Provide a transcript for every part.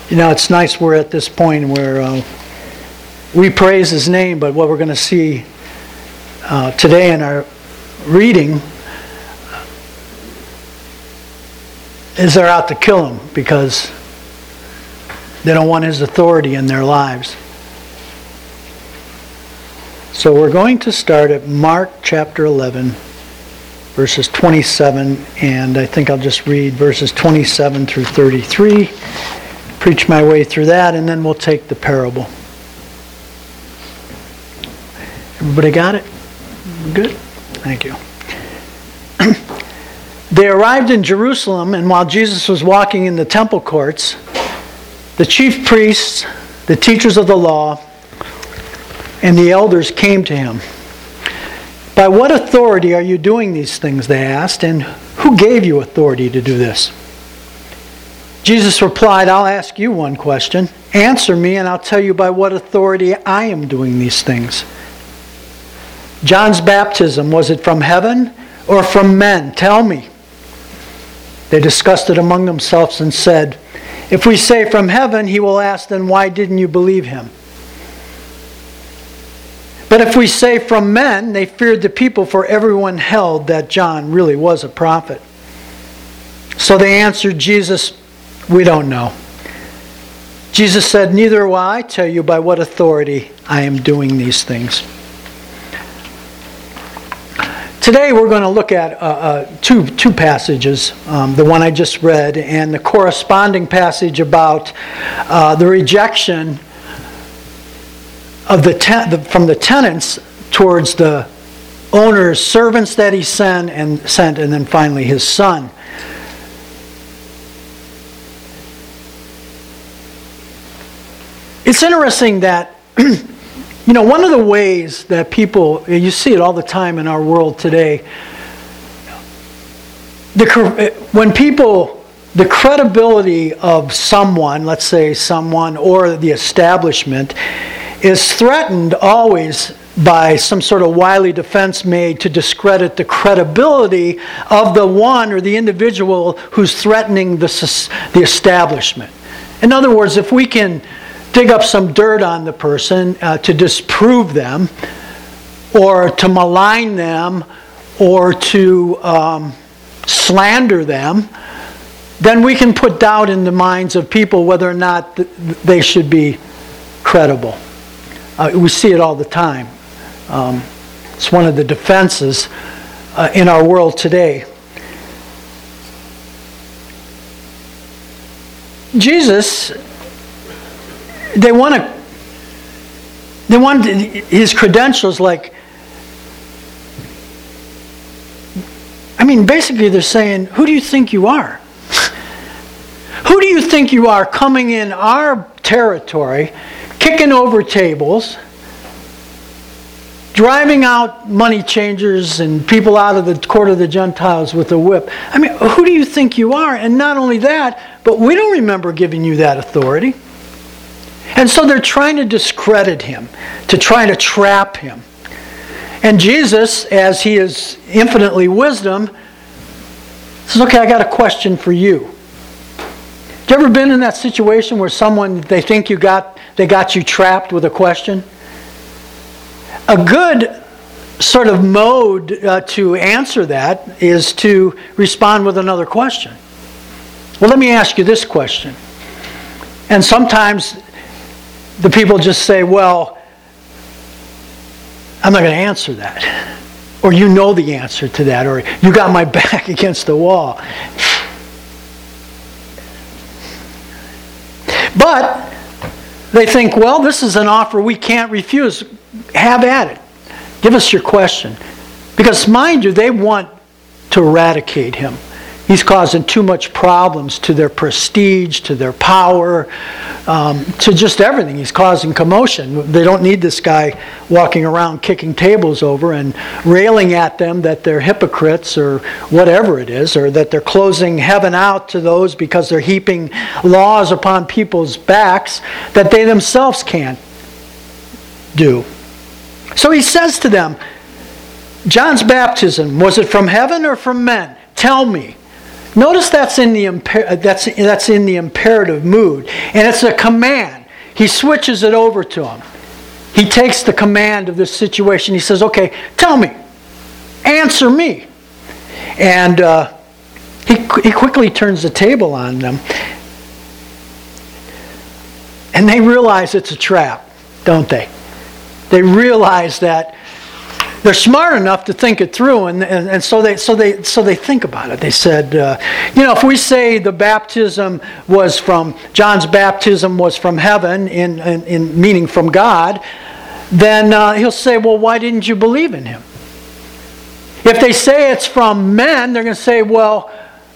It's nice we're at this point where we praise His name, but what we're going to see today in our reading is they're out to kill Him because they don't want His authority in their lives. So we're going to start at Mark chapter 11, verses 27, and I think I'll just read verses 27 through 33, preach my way through that, and then we'll take the parable. Everybody got it? Good? Thank you. They arrived in Jerusalem, and while Jesus was walking in the temple courts, the chief priests, the teachers of the law, and the elders came to Him. "By what authority are you doing these things?" they asked, "and who gave you authority to do this?" Jesus replied, "I'll ask you one question. Answer me, and I'll tell you by what authority I am doing these things. John's baptism, was it from heaven or from men? Tell me." They discussed it among themselves and said, "If we say from heaven," he will ask, "then why didn't you believe him? But if we say from men," they feared the people, for everyone held that John really was a prophet. So they answered Jesus, "We don't know." Jesus said, "Neither will I tell you by what authority I am doing these things." Today we're going to look at two passages, the one I just read and the corresponding passage about the rejection of from the tenants towards the owner's servants that he sent, and then finally his son. It's interesting that one of the ways that people, you see it all the time in our world today, the credibility of someone, let's say someone or the establishment, is threatened always by some sort of wily defense made to discredit the credibility of the one or the individual who's threatening the establishment. In other words, if we can dig up some dirt on the person to disprove them, or to malign them, or to slander them, then we can put doubt in the minds of people whether or not they should be credible. We see it all the time. It's one of the defenses in our world today. Jesus, they want his credentials, basically they're saying, "Who do you think you are? Who do you think you are coming in our territory, kicking over tables, driving out money changers and people out of the court of the Gentiles with a whip? Who do you think you are? And not only that, but we don't remember giving you that authority." And so they're trying to discredit him, to try to trap him. And Jesus, as he is infinitely wisdom, says, "Okay, I got a question for you. Have you ever been in that situation where someone, they think they got you trapped with a question? A good sort of mode to answer that is to respond with another question. Well, let me ask you this question. And sometimes the people just say, "Well, I'm not going to answer that." Or, "You know the answer to that," or "You got my back against the wall." But they think, well, this is an offer we can't refuse. Have at it. Give us your question. Because, mind you, they want to eradicate him. He's causing too much problems to their prestige, to their power, to just everything. He's causing commotion. They don't need this guy walking around kicking tables over and railing at them that they're hypocrites or whatever it is, or that they're closing heaven out to those because they're heaping laws upon people's backs that they themselves can't do. So he says to them, "John's baptism, was it from heaven or from men? Tell me." Notice that's in the imperative mood, and it's a command. He switches it over to him. He takes the command of this situation. He says, "Okay, tell me, answer me," and he quickly turns the table on them, and they realize it's a trap, don't they? They realize that they're smart enough to think it through, and so they think about it. They said, if we say the baptism was from John's baptism was from heaven, in meaning from God, then he'll say, well, why didn't you believe in him? If they say it's from men, they're going to say, well,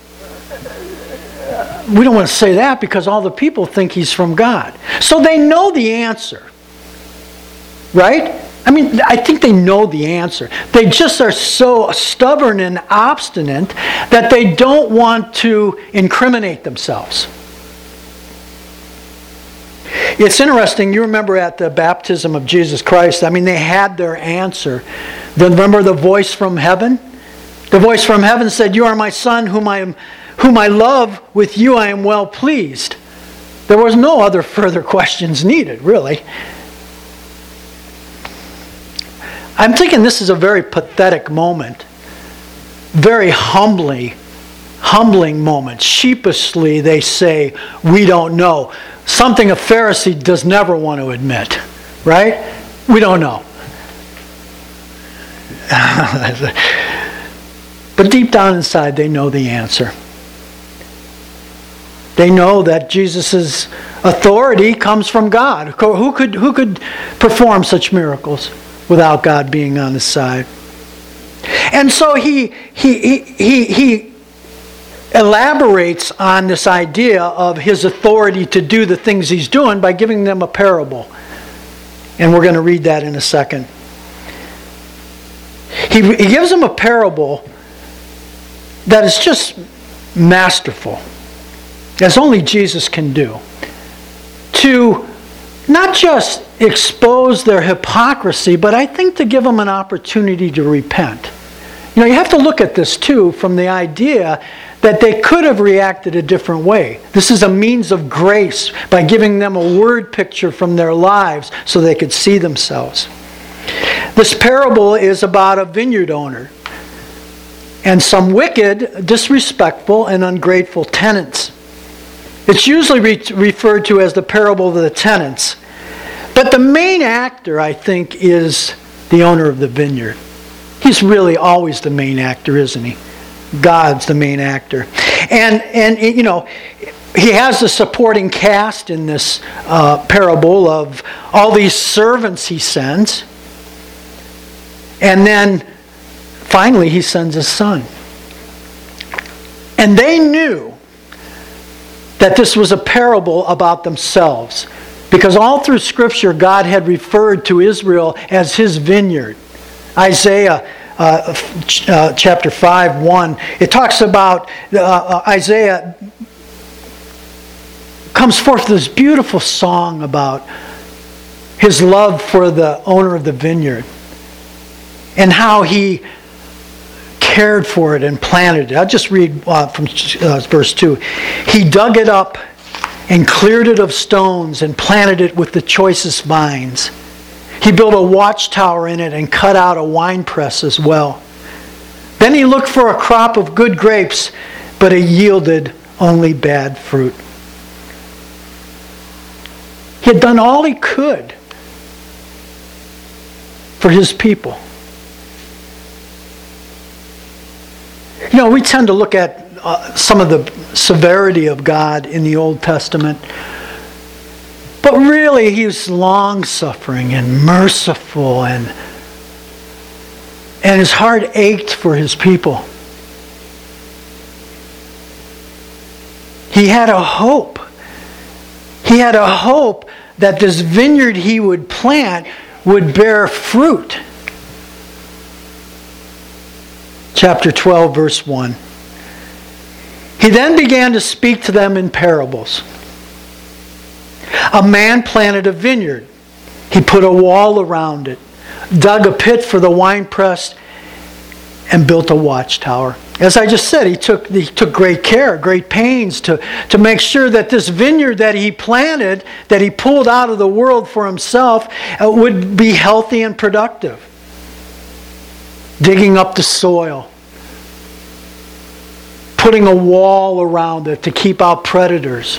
we don't want to say that because all the people think he's from God. So they know the answer, right? I mean, I think they know the answer. They just are so stubborn and obstinate that they don't want to incriminate themselves. It's interesting, you remember at the baptism of Jesus Christ, I mean, they had their answer. Remember the voice from heaven? The voice from heaven said, "You are my son whom I love, with you I am well pleased." There was no other further questions needed, really. I'm thinking this is a very pathetic moment. Very humbling moment. Sheepishly they say, "We don't know." Something a Pharisee does never want to admit, right? We don't know. But deep down inside they know the answer. They know that Jesus' authority comes from God. Who could perform such miracles without God being on his side? And so he elaborates on this idea of his authority to do the things he's doing by giving them a parable. And we're going to read that in a second. He gives them a parable that is just masterful, as only Jesus can do, to not just expose their hypocrisy, but I think to give them an opportunity to repent. You have to look at this too from the idea that they could have reacted a different way. This is a means of grace by giving them a word picture from their lives so they could see themselves. This parable is about a vineyard owner and some wicked, disrespectful, and ungrateful tenants. It's usually referred to as the parable of the tenants. But the main actor, I think, is the owner of the vineyard. He's really always the main actor, isn't he? God's the main actor. And he has the supporting cast in this parable of all these servants he sends. And then finally he sends his son. And they knew that this was a parable about themselves, because all through Scripture God had referred to Israel as his vineyard. Isaiah chapter 5:1, it talks about Isaiah comes forth with this beautiful song about his love for the owner of the vineyard and how he cared for it and planted it. I'll just read from verse 2. He dug it up and cleared it of stones and planted it with the choicest vines. He built a watchtower in it and cut out a winepress as well. Then he looked for a crop of good grapes, but it yielded only bad fruit. He had done all he could for his people. We tend to look at some of the severity of God in the Old Testament. But really, he's long-suffering and merciful, and his heart ached for his people. He had a hope. He had a hope that this vineyard he would plant would bear fruit. Chapter 12, verse 1. He then began to speak to them in parables. A man planted a vineyard. He put a wall around it, dug a pit for the winepress, and built a watchtower. As I just said, he took great care, great pains to make sure that this vineyard that he planted, that he pulled out of the world for himself, would be healthy and productive. Digging up the soil, putting a wall around it to keep out predators.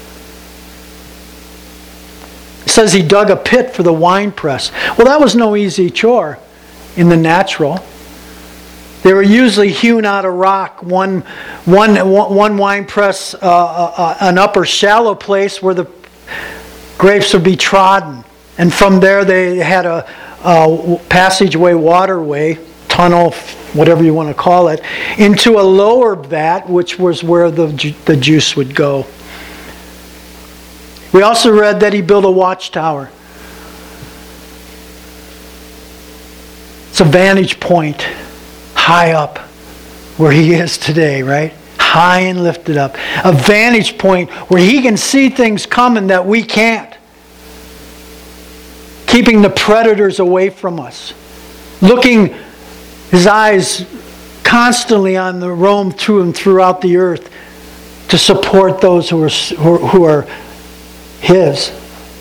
It says he dug a pit for the wine press. Well, that was no easy chore in the natural. They were usually hewn out of rock. One wine press, an upper shallow place where the grapes would be trodden. And from there they had a passageway, waterway, tunnel, whatever you want to call it, into a lower vat, which was where the juice would go. We also read that he built a watchtower. It's a vantage point high up where he is today, right? High and lifted up. A vantage point where he can see things coming that we can't. Keeping the predators away from us. Looking, his eyes constantly on the roam through and throughout the earth to support those who are his.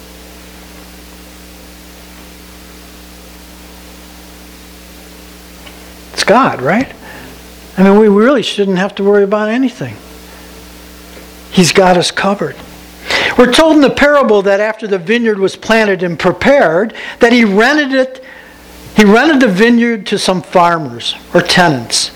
It's God, right? I mean, we really shouldn't have to worry about anything. He's got us covered. We're told in the parable that after the vineyard was planted and prepared, that he rented it. He rented the vineyard to some farmers or tenants.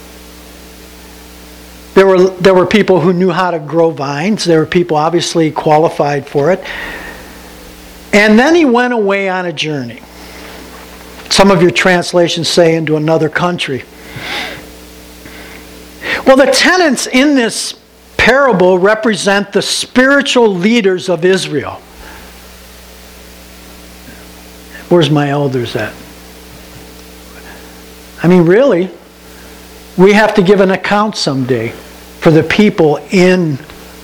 There were people who knew how to grow vines. There were people obviously qualified for it. And then he went away on a journey. Some of your translations say into another country. Well, the tenants in this parable represent the spiritual leaders of Israel. Where's my elders at? I mean, really, we have to give an account someday for the people in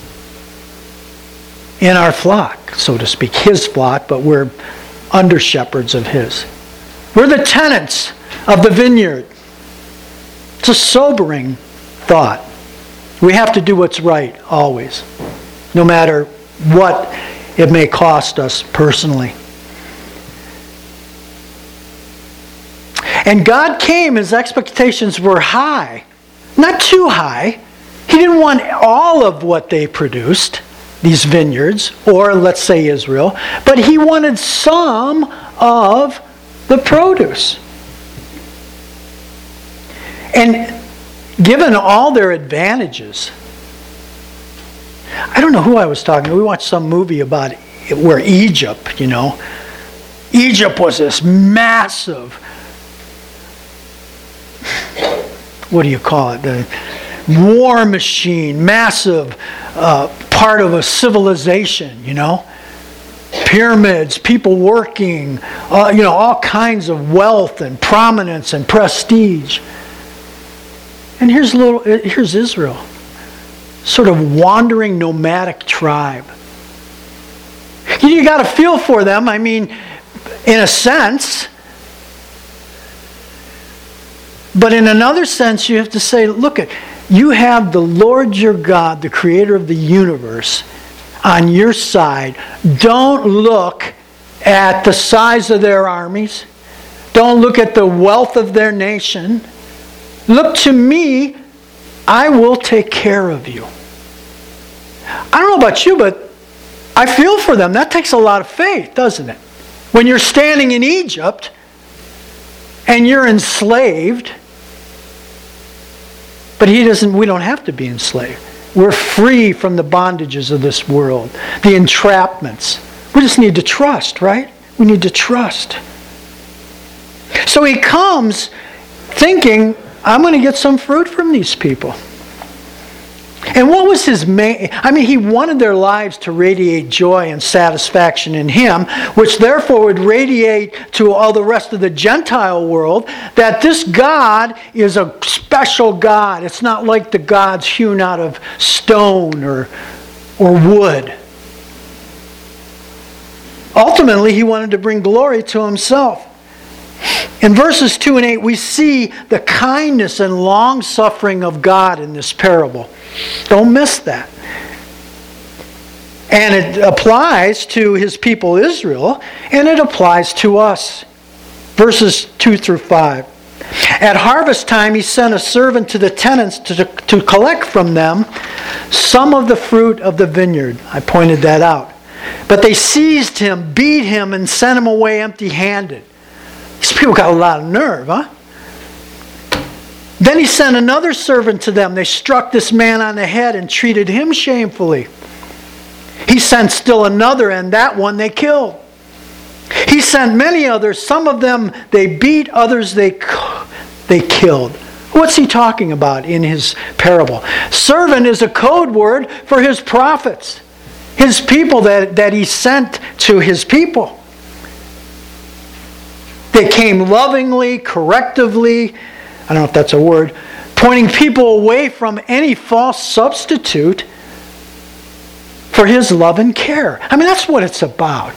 our flock, so to speak, his flock, but we're under shepherds of his. We're the tenants of the vineyard. It's a sobering thought. We have to do what's right always, no matter what it may cost us personally. And God came, his expectations were high. Not too high. He didn't want all of what they produced, these vineyards, or let's say Israel, but he wanted some of the produce. And given all their advantages, I don't know who I was talking to. We watched some movie about where Egypt, Egypt was this massive, what do you call it? The war machine, massive part of a civilization, Pyramids, people working, all kinds of wealth and prominence and prestige. And here's Israel, sort of wandering nomadic tribe. You got to feel for them, I mean, in a sense. But in another sense, you have to say, look, you have the Lord your God, the creator of the universe, on your side. Don't look at the size of their armies. Don't look at the wealth of their nation. Look to me, I will take care of you. I don't know about you, but I feel for them. That takes a lot of faith, doesn't it? When you're standing in Egypt and you're enslaved, but we don't have to be enslaved. We're free from the bondages of this world, the entrapments. We just need to trust, right? We need to trust. So he comes thinking, I'm going to get some fruit from these people. And what was his main... he wanted their lives to radiate joy and satisfaction in him, which therefore would radiate to all the rest of the Gentile world, that this God is a special God. It's not like the gods hewn out of stone or wood. Ultimately, he wanted to bring glory to himself. In verses 2 and 8, we see the kindness and long-suffering of God in this parable. Don't miss that. And it applies to his people Israel, and it applies to us. Verses 2 through 5. At harvest time, he sent a servant to the tenants to collect from them some of the fruit of the vineyard. I pointed that out. But they seized him, beat him, and sent him away empty-handed. These people got a lot of nerve, huh? Then he sent another servant to them. They struck this man on the head and treated him shamefully. He sent still another, and that one they killed. He sent many others. Some of them they beat, others they killed. What's he talking about in his parable? Servant is a code word for his prophets, his people that he sent to his people. They came lovingly, correctively, I don't know if that's a word, pointing people away from any false substitute for his love and care. I mean, that's what it's about.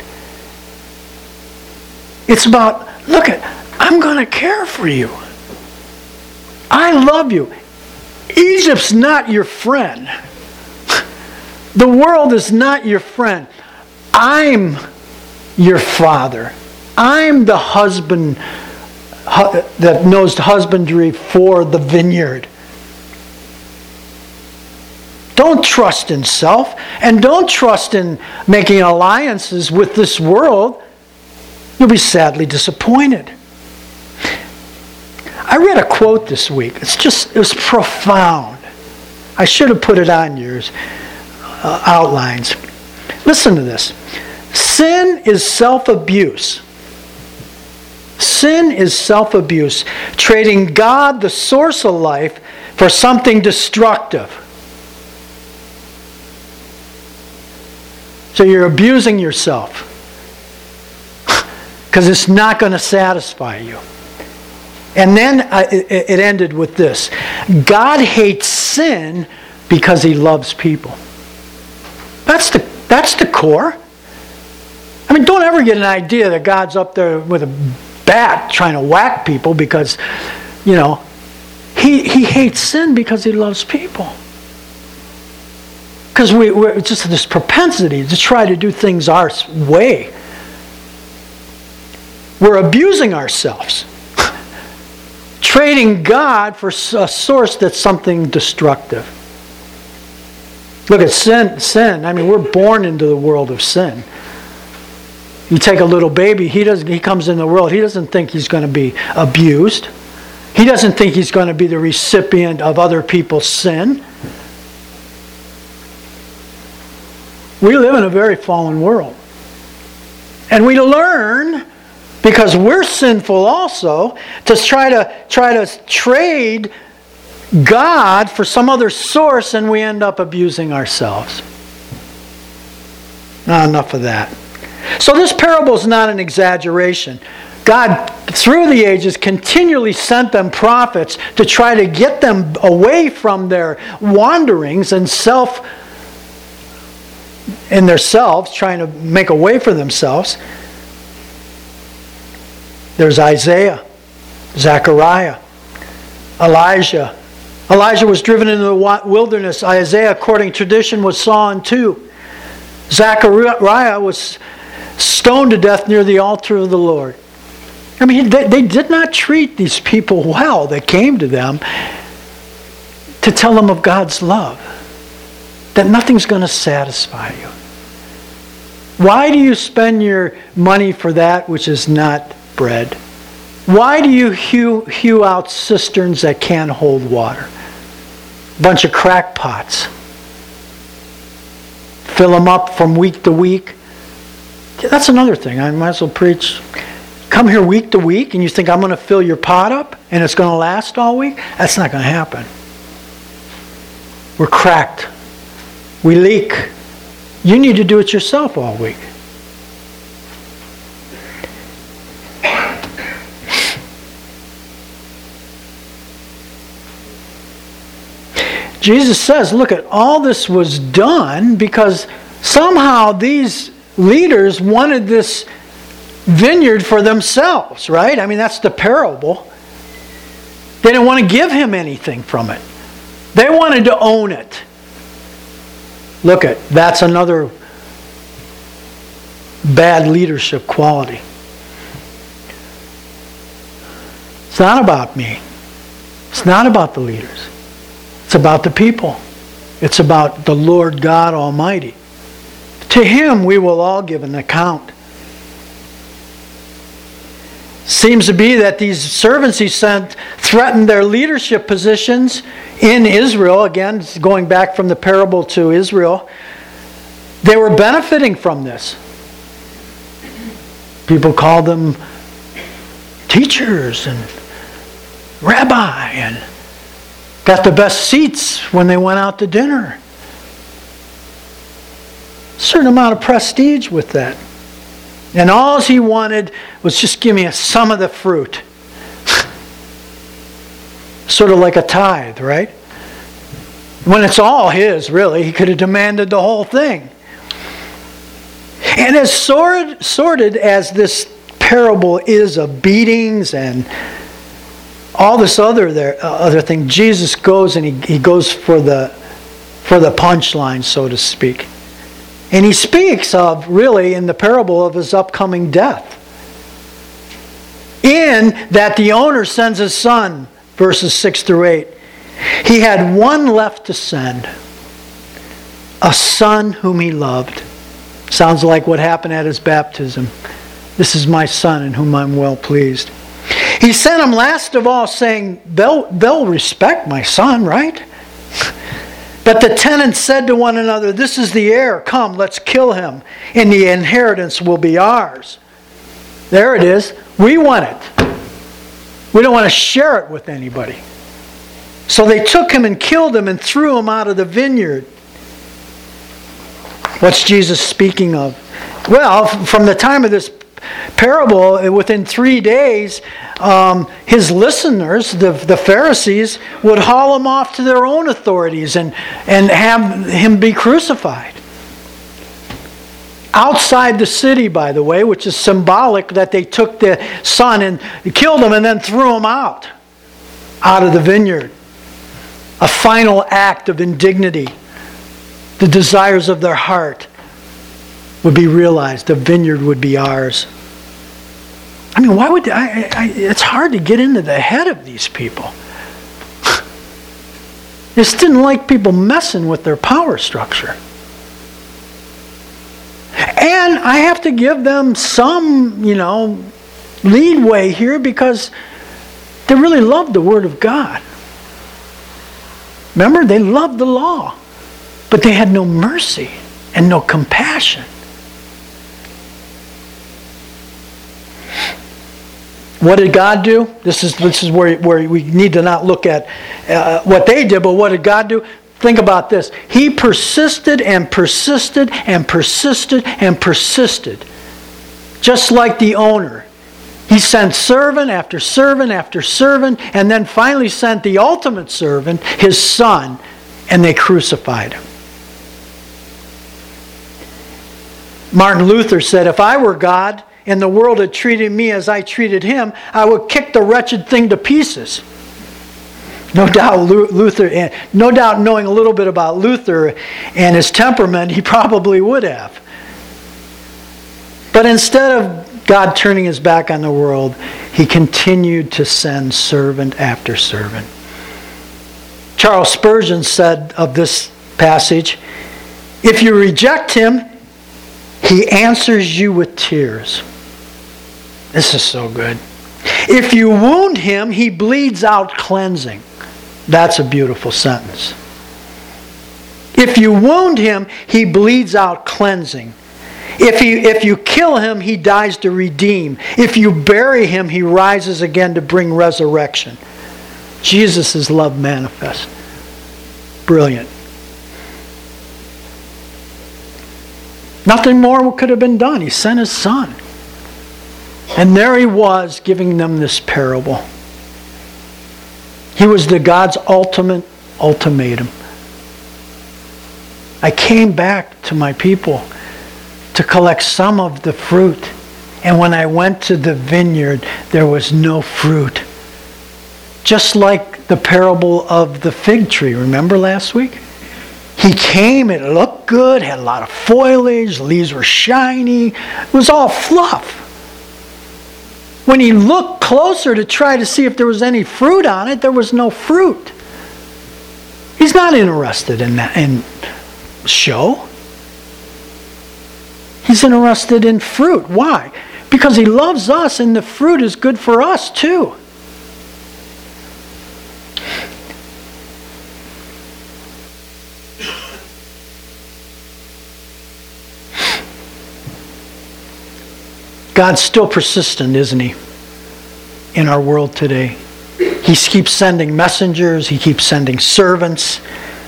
It's about, look, I'm going to care for you. I love you. Egypt's not your friend. The world is not your friend. I'm your father. I'm the husband that knows husbandry for the vineyard. Don't trust in self, and don't trust in making alliances with this world. You'll be sadly disappointed. I read a quote this week. It was profound. I should have put it on your outlines. Listen to this. Sin is self-abuse. Sin is self-abuse, trading God, the source of life, for something destructive. So you're abusing yourself because it's not going to satisfy you. And then it ended with this. God hates sin because he loves people. That's the core. I mean, don't ever get an idea that God's up there with a bat trying to whack people because, he hates sin because he loves people. Because we're just this propensity to try to do things our way. We're abusing ourselves. Trading God for a source that's something destructive. Look at sin. I mean, we're born into the world of sin. You take a little baby, he comes in the world, he doesn't think he's going to be abused. He doesn't think he's going to be the recipient of other people's sin. We live in a very fallen world. And we learn, because we're sinful also, to try to trade God for some other source, and we end up abusing ourselves. Not enough of that. So this parable is not an exaggeration. God, through the ages, continually sent them prophets to try to get them away from their wanderings and themselves, trying to make a way for themselves. There's Isaiah, Zechariah, Elijah. Elijah was driven into the wilderness. Isaiah, according to tradition, was sawn too. Zechariah was stoned to death near the altar of the Lord. I mean, they did not treat these people well that came to them to tell them of God's love. That nothing's going to satisfy you. Why do you spend your money for that which is not bread? Why do you hew out cisterns that can't hold water? Bunch of crackpots. Fill them up from week to week. That's another thing. I might as well preach. Come here week to week and you think I'm going to fill your pot up and it's going to last all week? That's not going to happen. We're cracked. We leak. You need to do it yourself all week. Jesus says, look, all this was done because somehow these leaders wanted this vineyard for themselves, right? I mean, that's the parable. They didn't want to give him anything from it. They wanted to own it. Look at, that's another bad leadership quality. It's not about me. It's not about the leaders. It's about the people. It's about the Lord God Almighty. To Him we will all give an account. Seems to be that these servants He sent threatened their leadership positions in Israel. Again, going back from the parable to Israel. They were benefiting from this. People called them teachers and rabbi and got the best seats when they went out to dinner. A certain amount of prestige with that. And all he wanted was just give me some of the fruit. Sort of like a tithe, right? When it's all his, really, he could have demanded the whole thing. And as sordid as this parable is of beatings and all this other thing, Jesus goes and he goes for the punchline, so to speak. And he speaks of, really, in the parable of his upcoming death. In that the owner sends his son, verses 6 through 8. He had one left to send, a son whom he loved. Sounds like what happened at his baptism. This is my son in whom I'm well pleased. He sent him last of all, saying, they'll respect my son, right? But the tenants said to one another, this is the heir. Come, let's kill him, and the inheritance will be ours. There it is. We want it. We don't want to share it with anybody. So they took him and killed him and threw him out of the vineyard. What's Jesus speaking of? Well, from the time of this parable, within 3 days, his listeners, the Pharisees, would haul him off to their own authorities and have him be crucified. Outside the city, by the way, which is symbolic that they took the son and killed him and then threw him out of the vineyard. A final act of indignity. The desires of their heart would be realized. The vineyard would be ours. I mean, why would it's hard to get into the head of these people. Just didn't like people messing with their power structure. And I have to give them some, leadway here because they really loved the Word of God. Remember, they loved the law, but they had no mercy and no compassion. What did God do? This is where we need to not look at what they did, but what did God do? Think about this. He persisted and persisted and persisted and persisted. Just like the owner. He sent servant after servant after servant, and then finally sent the ultimate servant, his son, and they crucified him. Martin Luther said, if I were God, and the world had treated me as I treated him, I would kick the wretched thing to pieces. No doubt knowing a little bit about Luther and his temperament, he probably would have. But instead of God turning his back on the world, he continued to send servant after servant. Charles Spurgeon said of this passage, if you reject him, he answers you with tears. This is so good. If you wound him, he bleeds out cleansing. That's a beautiful sentence. If you wound him, he bleeds out cleansing. If you kill him, he dies to redeem. If you bury him, he rises again to bring resurrection. Jesus' love manifest. Brilliant. Nothing more could have been done. He sent his son. And there he was giving them this parable. He was God's ultimate ultimatum. I came back to my people to collect some of the fruit And when I went to the vineyard, there was no fruit. Just like the parable of the fig tree, remember last week? He came, it looked good, had a lot of foliage, the leaves were shiny, it was all fluff. When he looked closer to try to see if there was any fruit on it, there was no fruit. He's not interested in that in show. He's interested in fruit. Why? Because he loves us and the fruit is good for us too. God's still persistent, isn't he, in our world today? He keeps sending messengers. He keeps sending servants.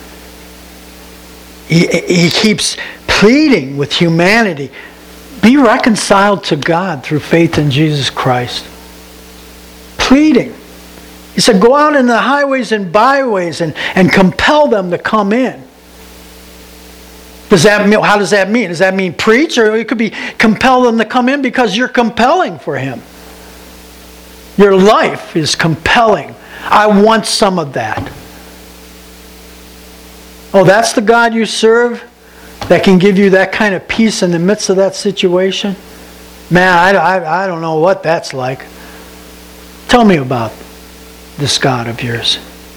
He keeps pleading with humanity. Be reconciled to God through faith in Jesus Christ. Pleading. He said, go out in the highways and byways and compel them to come in. How does that mean? Does that mean preach? Or it could be compel them to come in because you're compelling for him. Your life is compelling. I want some of that. Oh, that's the God you serve that can give you that kind of peace in the midst of that situation? Man, I don't know what that's like. Tell me about this God of yours.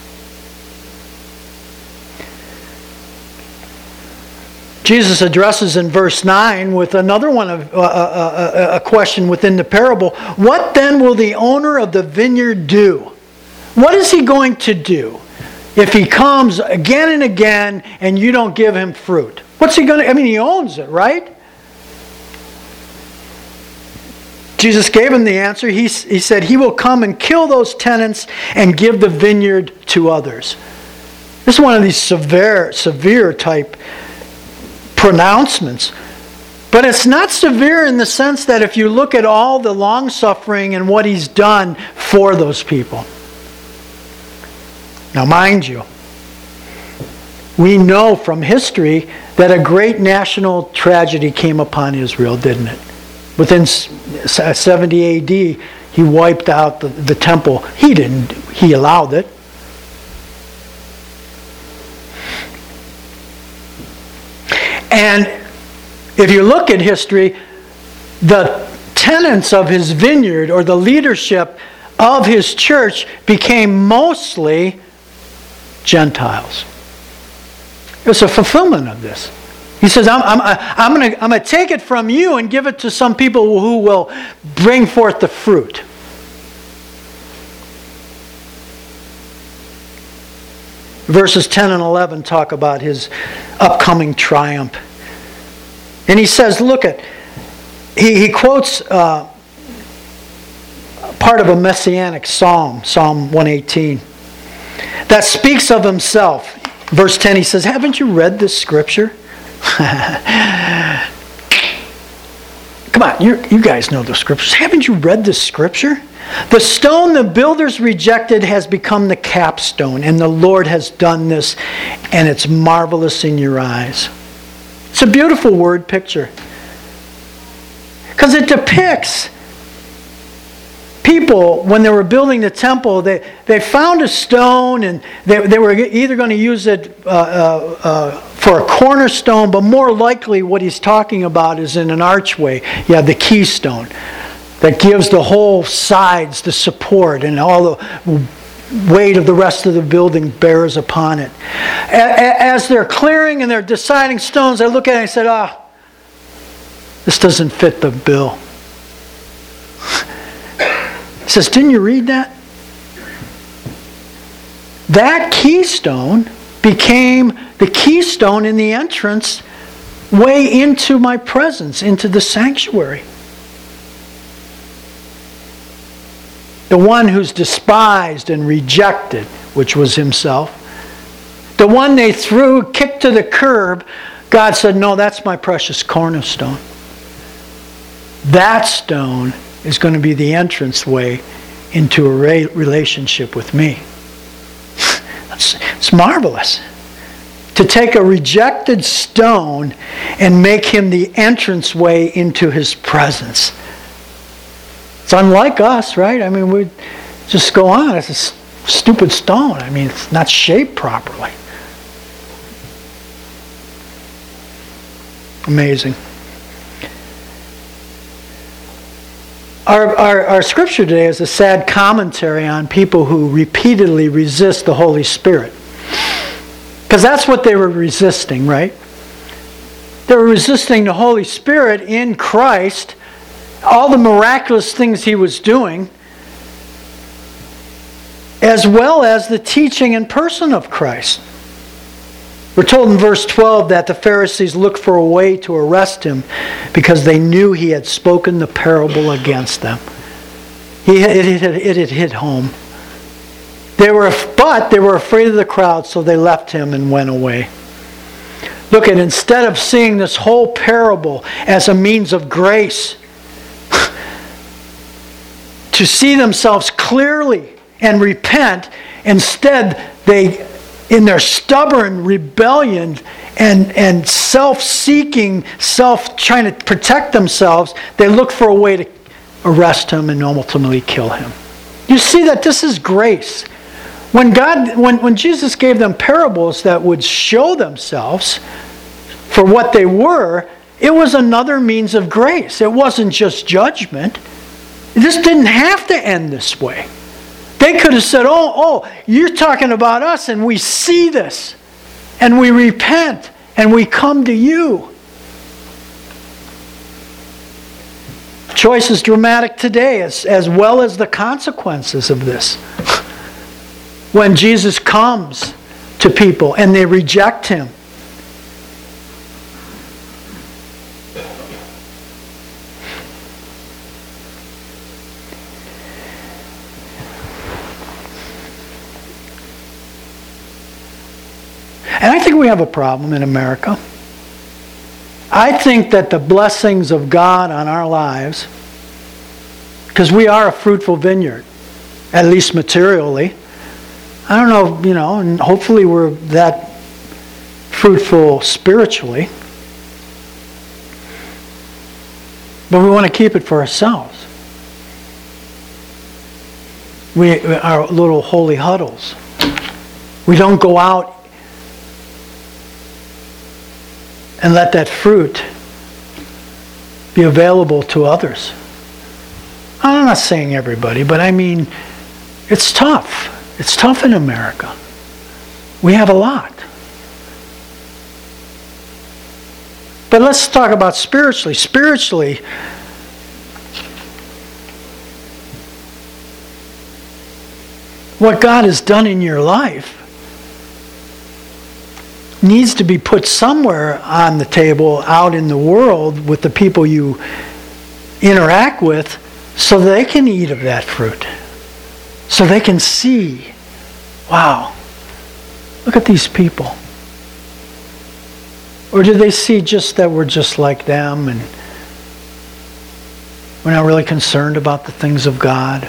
Jesus addresses in verse 9 with another one of a question within the parable. What then will the owner of the vineyard do? What is he going to do if he comes again and again and you don't give him fruit? What's he going to... he owns it, right? Jesus gave him the answer. He said he will come and kill those tenants and give the vineyard to others. This is one of these severe type pronouncements. But it's not severe in the sense that if you look at all the long-suffering and what he's done for those people. Now mind you, we know from history that a great national tragedy came upon Israel, didn't it? Within 70 AD, he wiped out the temple. He allowed it. And if you look at history, the tenants of his vineyard or the leadership of his church became mostly Gentiles. It was a fulfillment of this. He says, I'm going to take it from you and give it to some people who will bring forth the fruit. Verses 10 and 11 talk about his upcoming triumph. And he says, he quotes part of a messianic psalm, Psalm 118, that speaks of himself. Verse 10, he says, haven't you read this scripture? Come on, you guys know the scriptures. Haven't you read this scripture? The stone the builders rejected has become the capstone, and the Lord has done this, and it's marvelous in your eyes. It's a beautiful word picture. Because it depicts people, when they were building the temple, they found a stone, and they were either going to use it for a cornerstone, but more likely what he's talking about is in an archway. You have the keystone that gives the whole sides the support, and all the weight of the rest of the building bears upon it. As they're clearing and they're deciding stones, I look at it and I said, this doesn't fit the bill. He says, didn't you read that? That keystone became the keystone in the entrance way into my presence, into the sanctuary. The one who's despised and rejected, which was himself. The one they kicked to the curb, God said, no, that's my precious cornerstone. That stone is going to be the entrance way into a relationship with me. It's marvelous. To take a rejected stone and make him the entrance way into his presence. unlike us, right? I mean, we just go on. It's a stupid stone. I mean, it's not shaped properly. Amazing. Our scripture today is a sad commentary on people who repeatedly resist the Holy Spirit. Because that's what they were resisting, right? They were resisting the Holy Spirit in Christ, all the miraculous things He was doing, as well as the teaching and person of Christ. We're told in verse 12 that the Pharisees looked for a way to arrest Him because they knew He had spoken the parable against them. It had hit home. But they were afraid of the crowd, so they left Him and went away. Look, and instead of seeing this whole parable as a means of grace, to see themselves clearly and repent, instead they, in their stubborn rebellion and self-seeking, trying to protect themselves, they look for a way to arrest Him and ultimately kill Him. You see that this is grace. When Jesus gave them parables that would show themselves for what they were, it was another means of grace. It wasn't just judgment. This didn't have to end this way. They could have said, oh, you're talking about us, and we see this, and we repent, and we come to you. Choice is dramatic today, as well as the consequences of this. When Jesus comes to people and they reject Him. And I think we have a problem in America. I think that the blessings of God on our lives, because we are a fruitful vineyard, at least materially. I don't know, and hopefully we're that fruitful spiritually. But we want to keep it for ourselves. We are little holy huddles. We don't go out and let that fruit be available to others. I'm not saying everybody, but I mean, it's tough. It's tough in America. We have a lot. But let's talk about spiritually. Spiritually, what God has done in your life needs to be put somewhere on the table out in the world with the people you interact with so they can eat of that fruit. So they can see, wow, look at these people. Or do they see just that we're just like them and we're not really concerned about the things of God?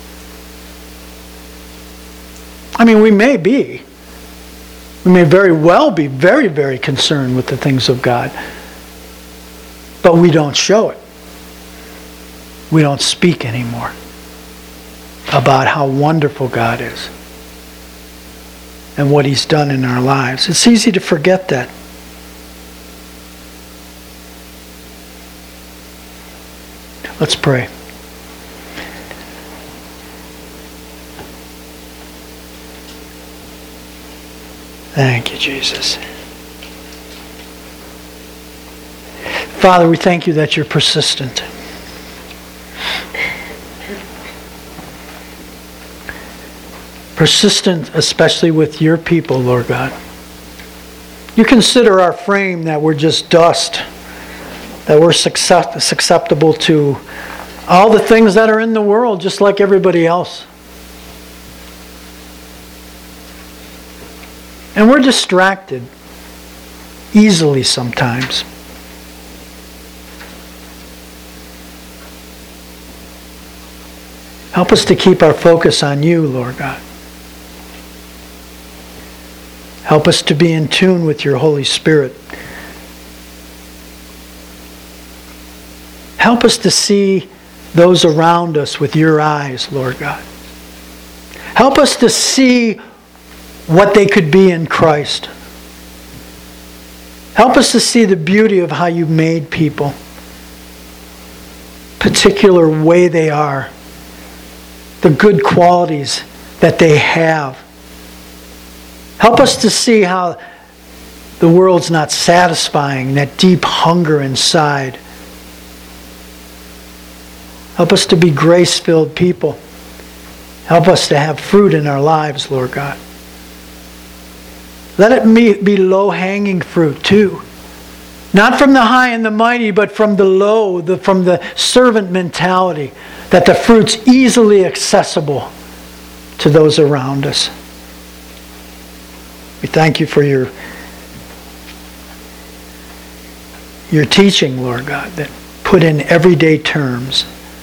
I mean, we may be. We may very well be very, very concerned with the things of God. But we don't show it. We don't speak anymore about how wonderful God is and what He's done in our lives. It's easy to forget that. Let's pray. Thank you, Jesus. Father, we thank you that you're persistent. Persistent, especially with your people, Lord God. You consider our frame that we're just dust, that we're susceptible to all the things that are in the world, just like everybody else. And we're distracted easily sometimes. Help us to keep our focus on you, Lord God. Help us to be in tune with your Holy Spirit. Help us to see those around us with your eyes, Lord God. Help us to see what they could be in Christ. Help us to see the beauty of how you made people, particular way they are, the good qualities that they have. Help us to see how the world's not satisfying, that deep hunger inside. Help us to be grace-filled people. Help us to have fruit in our lives, Lord God. Let it be low-hanging fruit too. Not from the high and the mighty, but from the low, from the servant mentality, that the fruit's easily accessible to those around us. We thank you for your teaching, Lord God, that put in everyday terms.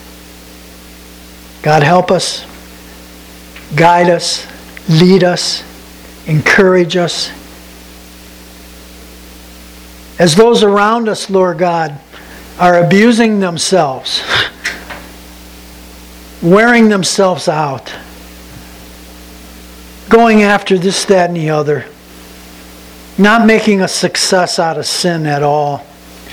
God, help us, guide us, lead us, encourage us. As those around us, Lord God, are abusing themselves, wearing themselves out, going after this, that, and the other, not making a success out of sin at all.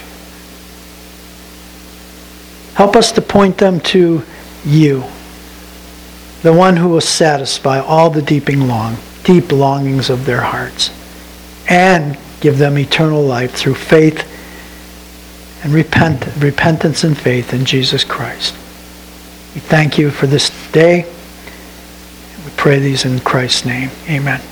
Help us to point them to you, the one who will satisfy all the deep longings of their hearts, and give them eternal life through faith and repentance and faith in Jesus Christ. We thank you for this day. We pray these in Christ's name. Amen.